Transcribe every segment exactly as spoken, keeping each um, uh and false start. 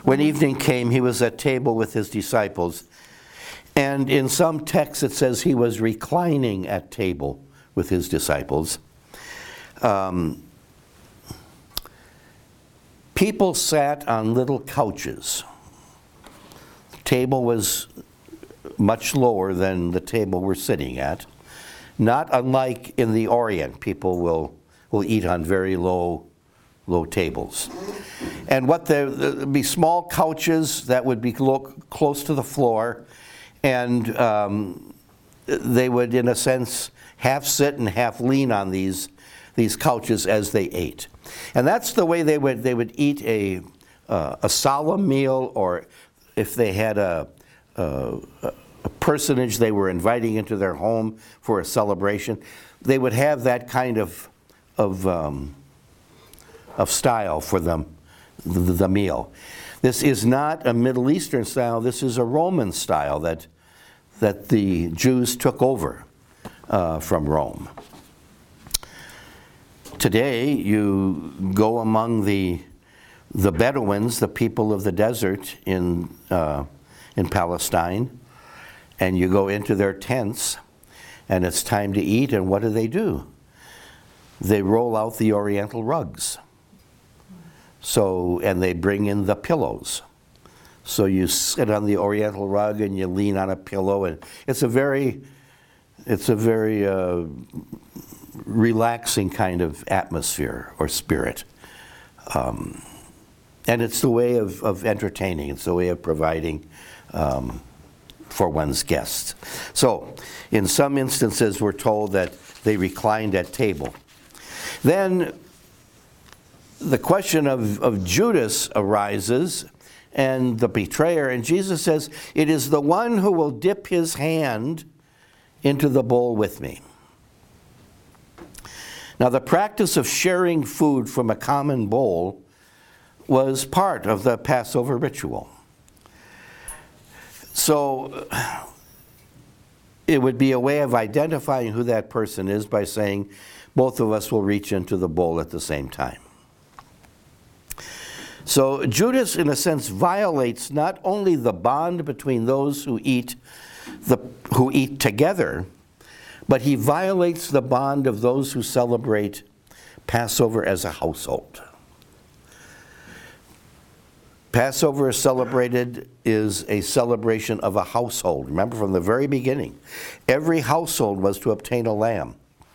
When evening came, he was at table with his disciples. And in some texts it says he was reclining at table with his disciples. Um, people sat on little couches. The table was much lower than the table we're sitting at. Not unlike in the Orient, people will, will eat on very low low tables. And what there would be small couches that would be lo- close to the floor, and um, they would, in a sense, half sit and half lean on these these couches as they ate. And that's the way they would they would eat a uh, a solemn meal, or if they had a, a a personage they were inviting into their home for a celebration, they would have that kind of of um, of style for them, the, the meal. This is not a Middle Eastern style. This is a Roman style that that the Jews took over uh, from Rome. Today, you go among the the Bedouins, the people of the desert in uh, in Palestine, and you go into their tents, and it's time to eat. And what do they do? They roll out the Oriental rugs. So, and they bring in the pillows. So you sit on the Oriental rug and you lean on a pillow, and it's a very, it's a very uh, relaxing kind of atmosphere or spirit. Um, and it's the way of, of entertaining. It's the way of providing um, for one's guests. So, in some instances, we're told that they reclined at table. Then the question of, of Judas arises, and the betrayer, and Jesus says, "It is the one who will dip his hand into the bowl with me." Now, the practice of sharing food from a common bowl was part of the Passover ritual. So it would be a way of identifying who that person is by saying, both of us will reach into the bowl at the same time. So Judas, in a sense, violates not only the bond between those who eat the who eat together, but he violates the bond of those who celebrate Passover as a household. Passover is celebrated is a celebration of a household. Remember, from the very beginning, every household was to obtain a lamb.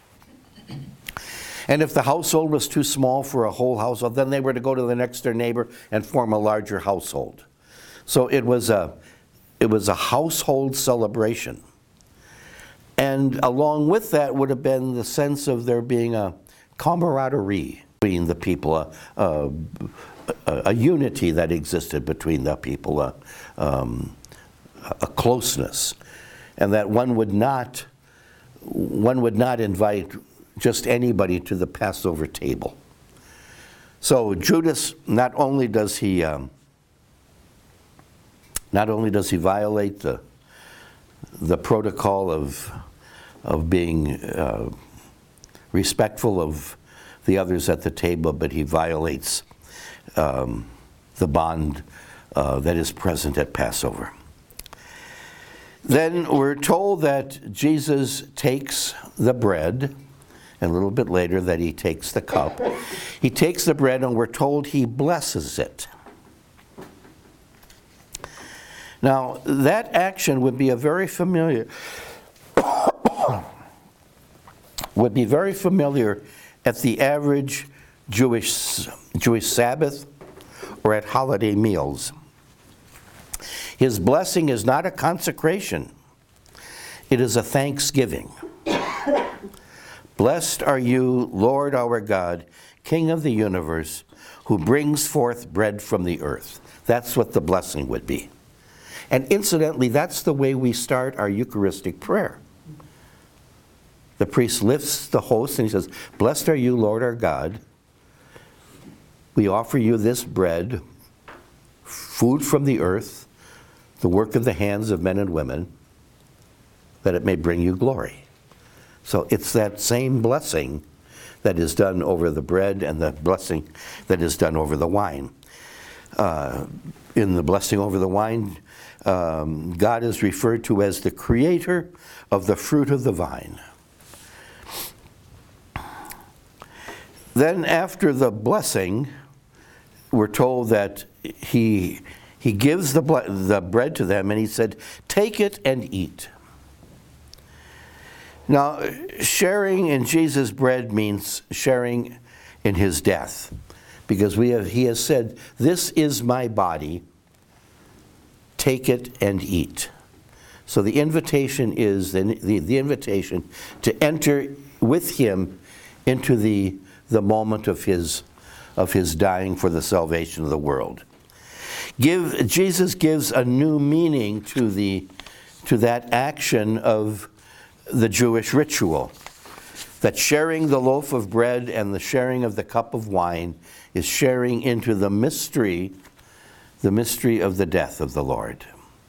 And if the household was too small for a whole household, then they were to go to the next door neighbor and form a larger household. So it was a, it was a household celebration. And along with that would have been the sense of there being a camaraderie between the people, a, a, a, a unity that existed between the people, a, um, a closeness, and that one would not, one would not invite just anybody to the Passover table. So Judas, not only does he, um, not only does he violate the the protocol of of being uh, respectful of the others at the table, but he violates um, the bond uh, that is present at Passover. Then we're told that Jesus takes the bread, and a little bit later that he takes the cup. He takes the bread, and we're told he blesses it. Now, that action would be a very familiar, would be very familiar at the average Jewish Jewish Sabbath or at holiday meals. His blessing is not a consecration; it is a thanksgiving. Blessed are you, Lord our God, King of the universe, who brings forth bread from the earth. That's what the blessing would be. And incidentally, that's the way we start our Eucharistic prayer. The priest lifts the host and he says, "Blessed are you, Lord our God. We offer you this bread, food from the earth, the work of the hands of men and women, that it may bring you glory." So it's that same blessing that is done over the bread and the blessing that is done over the wine. uh, in the blessing over the wine, um, God is referred to as the creator of the fruit of the vine. Then after the blessing, we're told that he, he gives the, ble- the bread to them, and he said, "Take it and eat." Now, sharing in Jesus' bread means sharing in his death, because we have, he has said, "This is my body, take it and eat." So the invitation is the, the, the invitation to enter with him into the, the moment of his, of his dying for the salvation of the world. Give, Jesus gives a new meaning to, the, to that action of the Jewish ritual, that sharing the loaf of bread and the sharing of the cup of wine is sharing into the mystery, the mystery of the death of the Lord.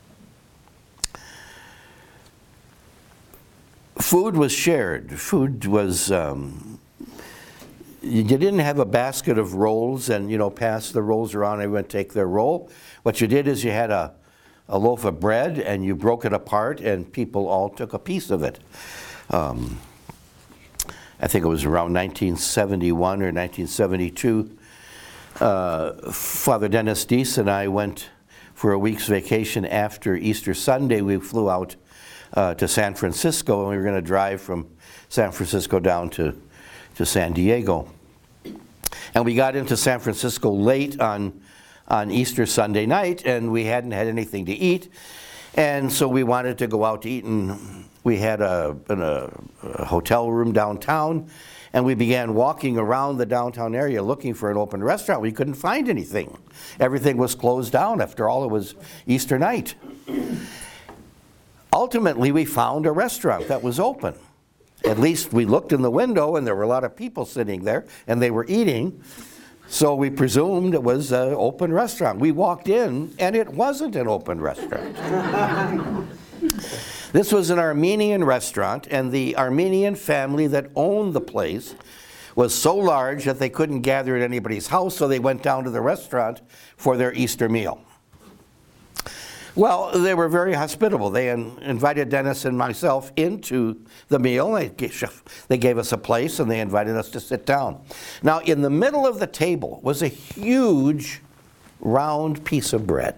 Food was shared. Food was, um, you didn't have a basket of rolls and, you know, pass the rolls around and everyone take their roll. What you did is you had a, a loaf of bread and you broke it apart and people all took a piece of it. Um, I think it was around nineteen seventy-one or nineteen seventy-two. Uh, Father Dennis Deese and I went for a week's vacation after Easter Sunday. We flew out uh, to San Francisco, and we were going to drive from San Francisco down to, to San Diego. And we got into San Francisco late on, on Easter Sunday night, and we hadn't had anything to eat. And so we wanted to go out to eat, and we had a, a, a hotel room downtown, and we began walking around the downtown area looking for an open restaurant. We couldn't find anything. Everything was closed down. After all, it was Easter night. Ultimately, we found a restaurant that was open. At least we looked in the window, and there were a lot of people sitting there, and they were eating. So we presumed it was an open restaurant. We walked in, and it wasn't an open restaurant. This was an Armenian restaurant, and the Armenian family that owned the place was so large that they couldn't gather at anybody's house, so they went down to the restaurant for their Easter meal. Well, they were very hospitable. They in- invited Dennis and myself into the meal. They gave, they gave us a place, and they invited us to sit down. Now, in the middle of the table was a huge round piece of bread.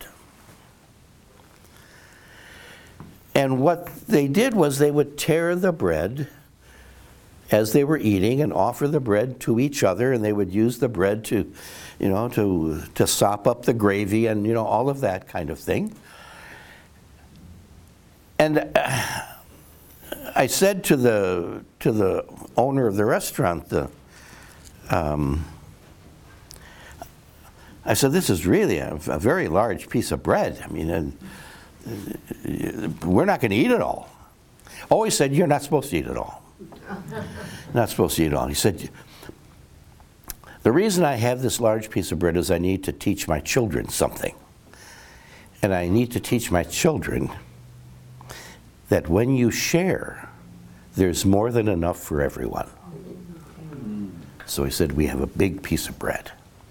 And what they did was they would tear the bread as they were eating and offer the bread to each other, and they would use the bread to, you know, to, to sop up the gravy and, you know, all of that kind of thing. And uh, I said to the, to the owner of the restaurant, the, um, I said, "This is really a, a very large piece of bread. I mean, and, we're not going to eat it all." Oh, he said, "You're not supposed to eat it all. Not supposed to eat it all." He said, "The reason I have this large piece of bread is I need to teach my children something. And I need to teach my children that when you share, there's more than enough for everyone." So he said, "We have a big piece of bread."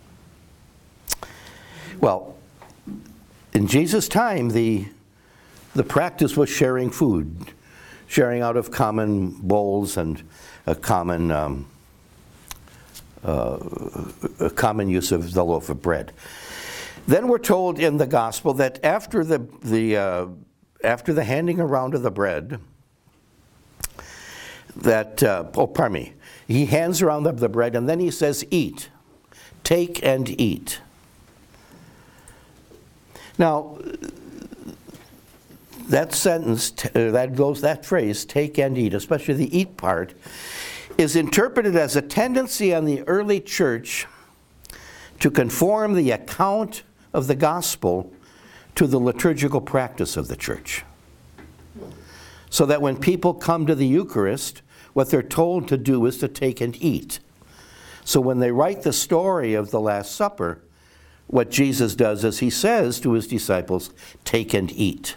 Well, in Jesus' time, the The practice was sharing food, sharing out of common bowls and a common, um, uh, a common use of the loaf of bread. Then we're told in the gospel that after the, the, uh, after the handing around of the bread, that, uh, oh, pardon me, he hands around the, the bread and then he says, "Eat, take and eat." Now, that sentence, uh, that goes, that phrase, "take and eat," especially the eat part, is interpreted as a tendency on the early church to conform the account of the gospel to the liturgical practice of the church. So that when people come to the Eucharist, what they're told to do is to take and eat. So when they write the story of the Last Supper, what Jesus does is he says to his disciples, "Take and eat."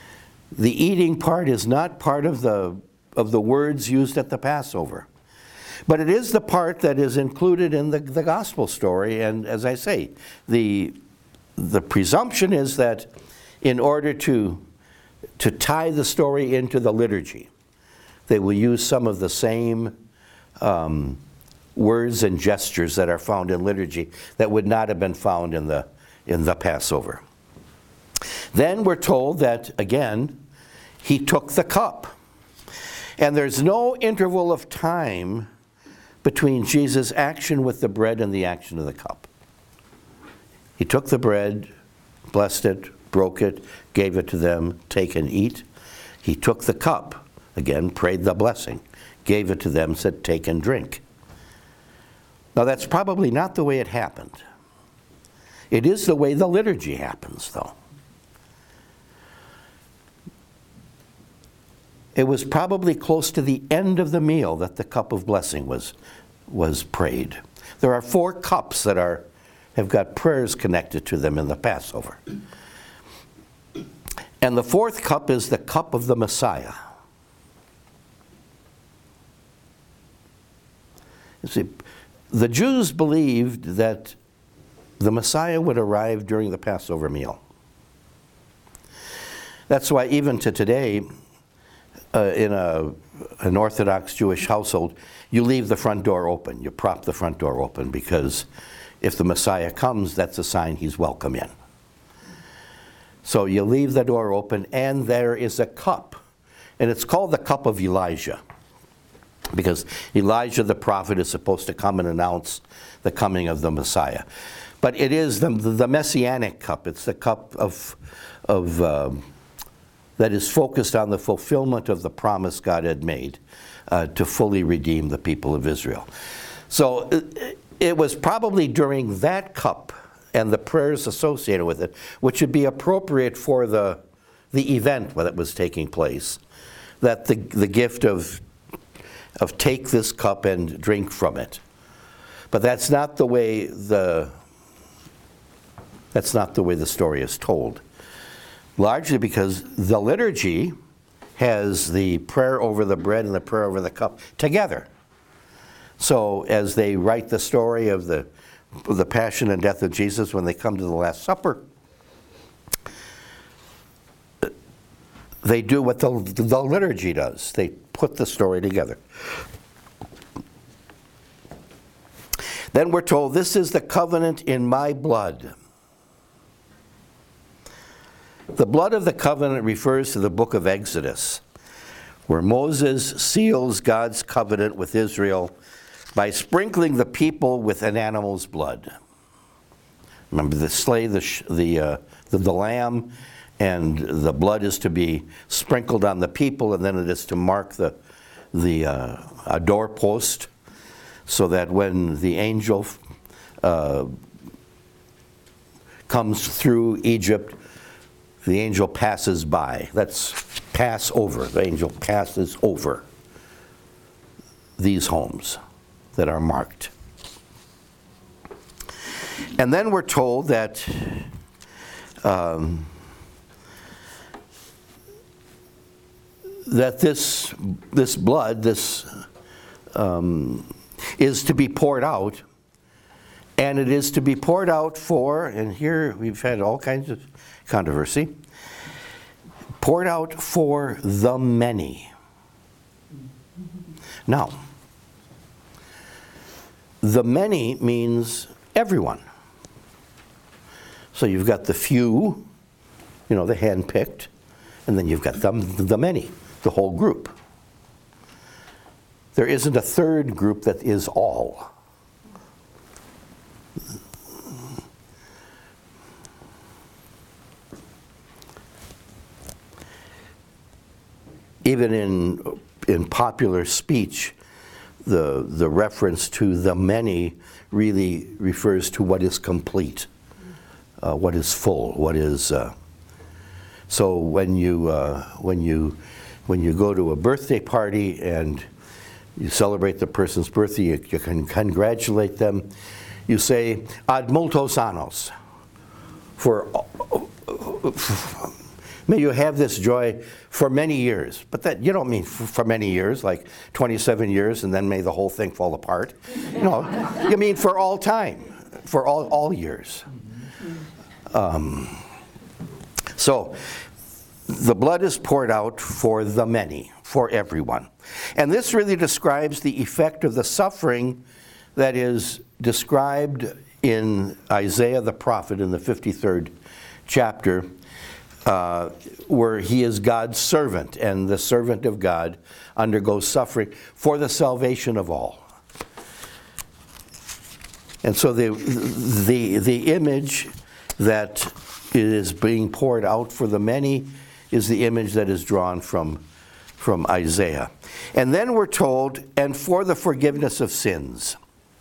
The eating part is not part of the, of the words used at the Passover. But it is the part that is included in the, the gospel story, and as I say, the, the presumption is that in order to, to tie the story into the liturgy, they will use some of the same um, words and gestures that are found in liturgy that would not have been found in the, in the Passover. Then we're told that, again, he took the cup. And there's no interval of time between Jesus' action with the bread and the action of the cup. He took the bread, blessed it, broke it, gave it to them, take and eat. He took the cup, again, prayed the blessing, gave it to them, said, take and drink. Now that's probably not the way it happened. It is the way the liturgy happens, though. It was probably close to the end of the meal that the cup of blessing was, was prayed. There are four cups that are, have got prayers connected to them in the Passover. And the fourth cup is the cup of the Messiah. You see, the Jews believed that the Messiah would arrive during the Passover meal. That's why even to today, Uh, in a, an Orthodox Jewish household, you leave the front door open. You prop the front door open because if the Messiah comes, that's a sign he's welcome in. So you leave the door open, and there is a cup. And it's called the cup of Elijah because Elijah the prophet is supposed to come and announce the coming of the Messiah. But it is the, the Messianic cup. It's the cup of, of um, that is focused on the fulfillment of the promise God had made uh, to fully redeem the people of Israel. So it, it was probably during that cup and the prayers associated with it, which would be appropriate for the, the event that was taking place, that the, the gift of, of take this cup and drink from it. But that's not the way the, that's not the way the story is told. Largely because the liturgy has the prayer over the bread and the prayer over the cup together. So as they write the story of the, the passion and death of Jesus, when they come to the Last Supper, they do what the, the liturgy does. They put the story together. Then we're told, this is the covenant in my blood. The blood of the covenant refers to the book of Exodus, where Moses seals God's covenant with Israel by sprinkling the people with an animal's blood. Remember, they slay the, the, uh, the, the lamb, and the blood is to be sprinkled on the people, and then it is to mark the, the uh, a doorpost, so that when the angel uh, comes through Egypt, the angel passes by. That's pass over. The angel passes over these homes that are marked. And then we're told that um, that this this blood, this um, is to be poured out, and it is to be poured out for, and here we've had all kinds of controversy, poured out for the many. Now, the many means everyone. So you've got the few, you know, the handpicked, and then you've got the, the many, the whole group. There isn't a third group that is all. Even in, in popular speech, the, the reference to the many really refers to what is complete, uh, what is full, what is... Uh, so when you, uh, when, you, when you go to a birthday party and you celebrate the person's birthday, you, you can congratulate them, you say, ad multos annos, for... May you have this joy for many years. But that you don't mean for, for many years, like twenty-seven years, and then may the whole thing fall apart. No, you mean for all time, for all, all years. Um, so, the blood is poured out for the many, for everyone. And this really describes the effect of the suffering that is described in Isaiah the prophet in the fifty-third chapter, uh, where he is God's servant, and the servant of God undergoes suffering for the salvation of all. And so the, the, the image that is being poured out for the many is the image that is drawn from, from Isaiah. And then we're told, and for the forgiveness of sins.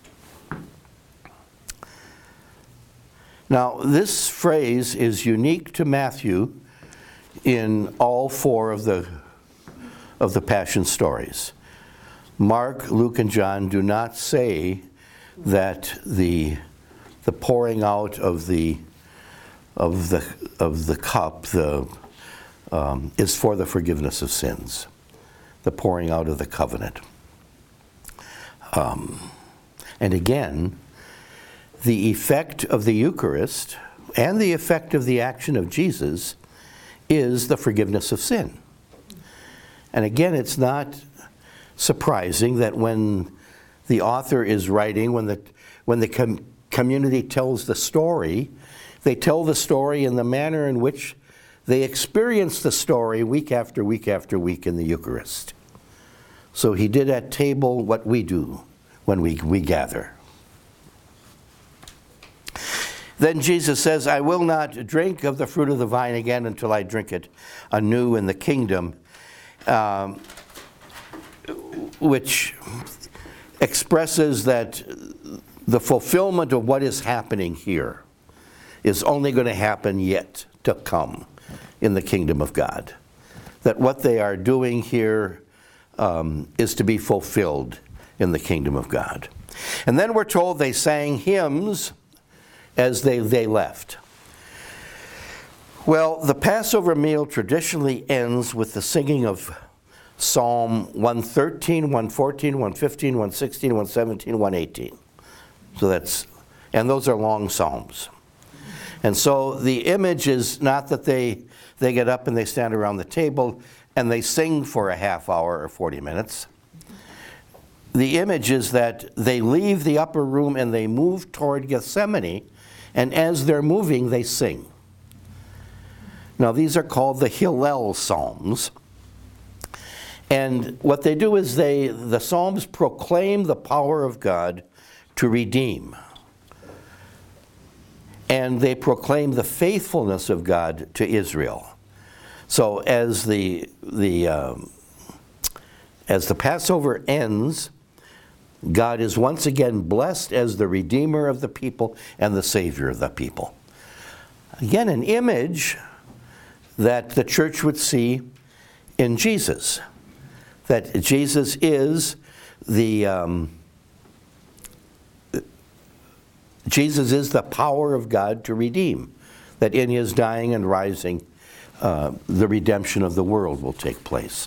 Now, this phrase is unique to Matthew in all four of the, of the Passion stories. Mark, Luke, and John do not say that the, the pouring out of the, of the, of the cup the, um, is for the forgiveness of sins, the pouring out of the covenant. Um, and again, the effect of the Eucharist and the effect of the action of Jesus is the forgiveness of sin. And again, it's not surprising that when the author is writing, when the, when the com- community tells the story, they tell the story in the manner in which they experience the story week after week after week in the Eucharist. So he did at table what we do when we, we gather. Then Jesus says, I will not drink of the fruit of the vine again until I drink it anew in the kingdom, um, which expresses that the fulfillment of what is happening here is only going to happen yet to come in the kingdom of God. That what they are doing here um, is to be fulfilled in the kingdom of God. And then we're told they sang hymns as they, they left. Well, the Passover meal traditionally ends with the singing of Psalm one thirteen, one fourteen, one fifteen, one sixteen, one seventeen, one eighteen. So that's, and those are long psalms. And so the image is not that they, they get up and they stand around the table and they sing for a half hour or forty minutes. The image is that they leave the upper room and they move toward Gethsemane, and as they're moving, they sing. Now, these are called the Hillel Psalms. And what they do is they, the Psalms proclaim the power of God to redeem. And they proclaim the faithfulness of God to Israel. So as the, the, um, as the Passover ends, God is once again blessed as the Redeemer of the people and the Savior of the people. Again, an image that the church would see in Jesus. That Jesus is the um, Jesus is the power of God to redeem. That in his dying and rising, uh, the redemption of the world will take place.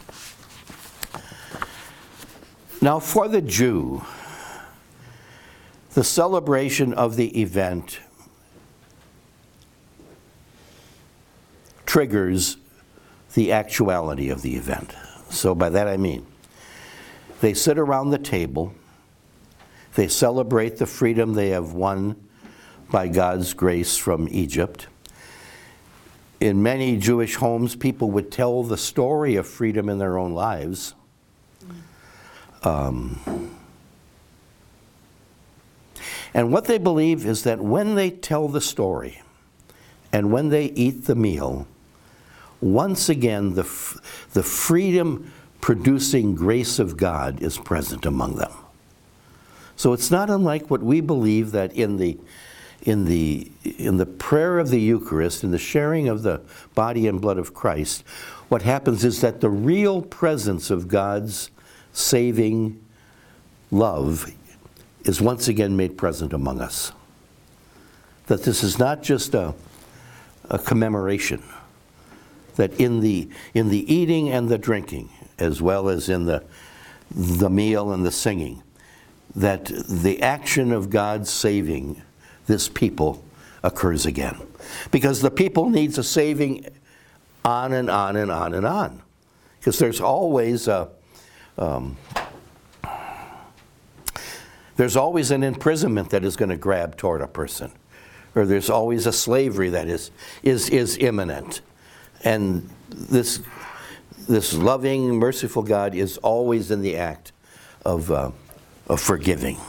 Now, for the Jew, the celebration of the event triggers the actuality of the event. So by that I mean, they sit around the table, they celebrate the freedom they have won by God's grace from Egypt. In many Jewish homes, people would tell the story of freedom in their own lives. Um, and what they believe is that when they tell the story and when they eat the meal, once again the, f- the freedom-producing grace of God is present among them. So it's not unlike what we believe that in the, in the, in the prayer of the Eucharist, in the sharing of the body and blood of Christ, what happens is that the real presence of God's saving love is once again made present among us. That this is not just a, a commemoration. that in the, in the eating and the drinking, as well as in the, the meal and the singing, that the action of God saving this people occurs again. Because the people needs a saving on and on and on and on. Because there's always a, um, there's always an imprisonment that is going to grab toward a person. Or there's always a slavery that is, is, is imminent. And this, this loving, merciful God is always in the act of, uh, of forgiving.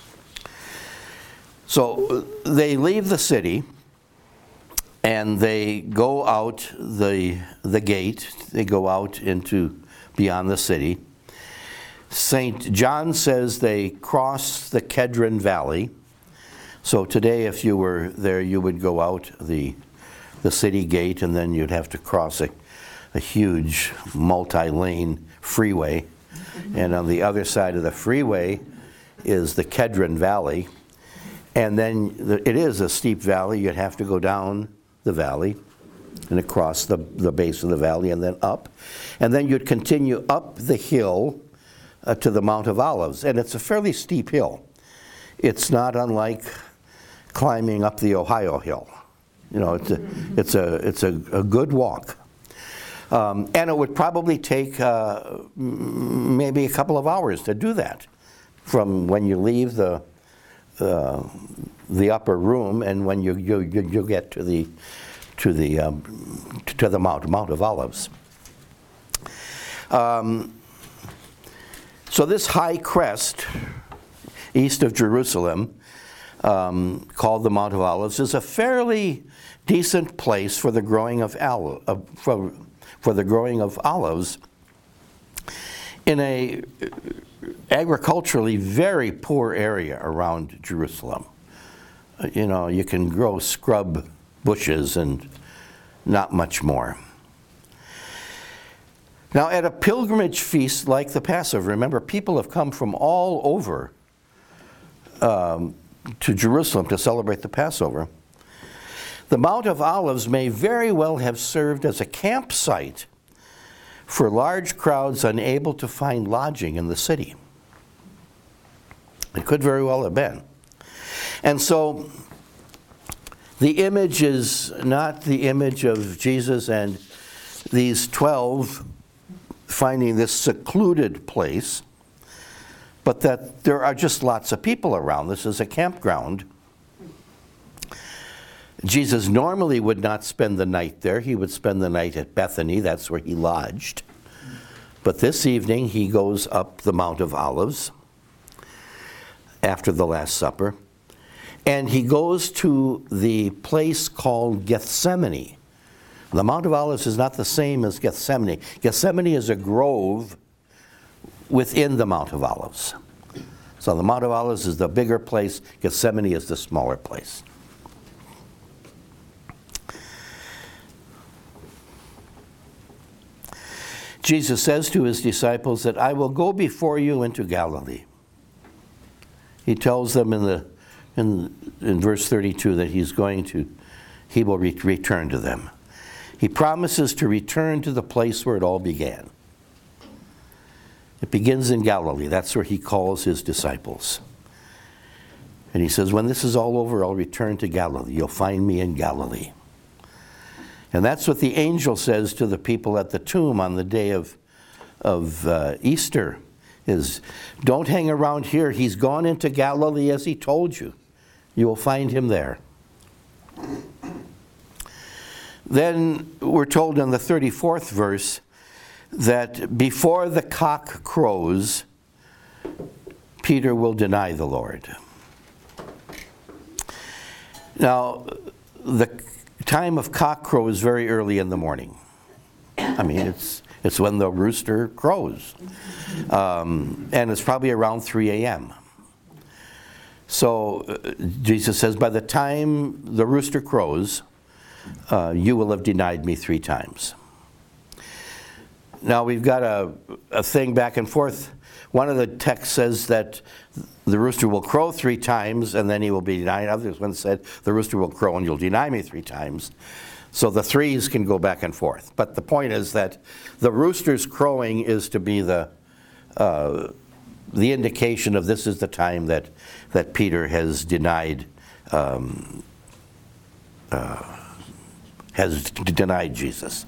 So they leave the city and they go out the, the gate. They go out into beyond the city. Saint John says they cross the Kedron Valley. So today, if you were there, you would go out the, the city gate, and then you'd have to cross a, a huge multi-lane freeway. And on the other side of the freeway is the Kedron Valley. And then the, it is a steep valley. You'd have to go down the valley and across the, the base of the valley and then up. And then you'd continue up the hill uh, to the Mount of Olives. And it's a fairly steep hill. It's not unlike climbing up the Ohio Hill. You know, it's a, it's a, it's a, a good walk. Um, and it would probably take uh, maybe a couple of hours to do that from when you leave the, uh, the upper room and when you, you, you, you get to the, to the, um, to the Mount, Mount of Olives. Um, so this high crest east of Jerusalem, um, called the Mount of Olives, is a fairly decent place for the growing of aloe, uh, for, for the growing of olives in a agriculturally very poor area around Jerusalem. Uh, you know, you can grow scrub bushes and not much more. Now, at a pilgrimage feast like the Passover, remember, people have come from all over Um, to Jerusalem to celebrate the Passover. The Mount of Olives may very well have served as a campsite for large crowds unable to find lodging in the city. It could very well have been. And so the image is not the image of Jesus and these twelve finding this secluded place, but that there are just lots of people around. This is a campground. Jesus normally would not spend the night there. He would spend the night at Bethany. That's where he lodged. But this evening, he goes up the Mount of Olives after the Last Supper. And he goes to the place called Gethsemane. The Mount of Olives is not the same as Gethsemane. Gethsemane is a grove within the Mount of Olives. So the Mount of Olives is the bigger place, Gethsemane is the smaller place. Jesus says to his disciples that I will go before you into Galilee. He tells them in the in, in verse thirty-two that he's going to, he will re- return to them. He promises to return to the place where it all began. It begins in Galilee. That's where he calls his disciples. And he says, when this is all over, I'll return to Galilee. You'll find me in Galilee. And that's what the angel says to the people at the tomb on the day of, of uh, Easter, is don't hang around here. He's gone into Galilee as he told you. You will find him there. Then we're told in the thirty-fourth verse that before the cock crows, Peter will deny the Lord. Now, the time of cock crow is very early in the morning. I mean, it's it's when the rooster crows. Um, and it's probably around three a.m. So uh, Jesus says, by the time the rooster crows, uh, you will have denied me three times. Now we've got a, a thing back and forth. One of the texts says that the rooster will crow three times and then he will be denied. Others one said the rooster will crow and you'll deny me three times. So the threes can go back and forth. But the point is that the rooster's crowing is to be the uh, the indication of this is the time that, that Peter has denied um, uh, has d- denied Jesus.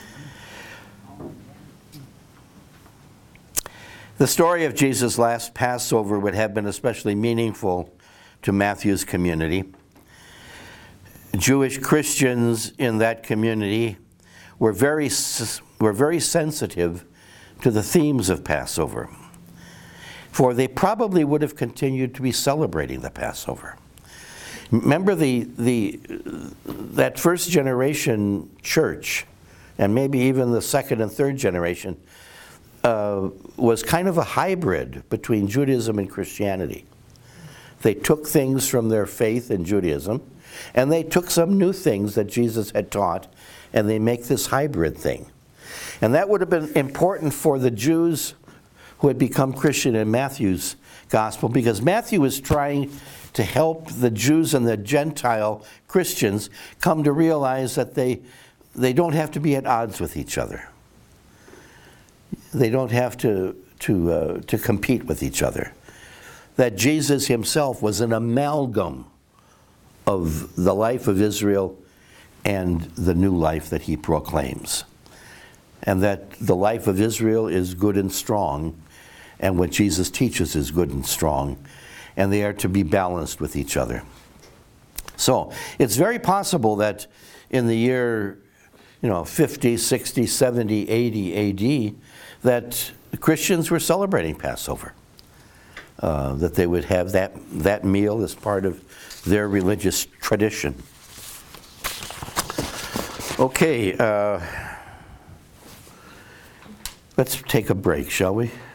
The story of Jesus' last Passover would have been especially meaningful to Matthew's community. Jewish Christians in that community were very, were very sensitive to the themes of Passover, for they probably would have continued to be celebrating the Passover. Remember the, the, that first generation church, and maybe even the second and third generation, uh, was kind of a hybrid between Judaism and Christianity. They took things from their faith in Judaism, and they took some new things that Jesus had taught, and they make this hybrid thing. And that would have been important for the Jews who had become Christian in Matthew's gospel, because Matthew was trying to help the Jews and the Gentile Christians come to realize that they, they don't have to be at odds with each other. They don't have to, to, uh, to compete with each other. That Jesus himself was an amalgam of the life of Israel and the new life that he proclaims. And that the life of Israel is good and strong, and what Jesus teaches is good and strong, and they are to be balanced with each other. So it's very possible that in the year you know, fifty, sixty, seventy, eighty A D, that Christians were celebrating Passover. Uh, that they would have that, that meal as part of their religious tradition. Okay, uh, let's take a break, shall we?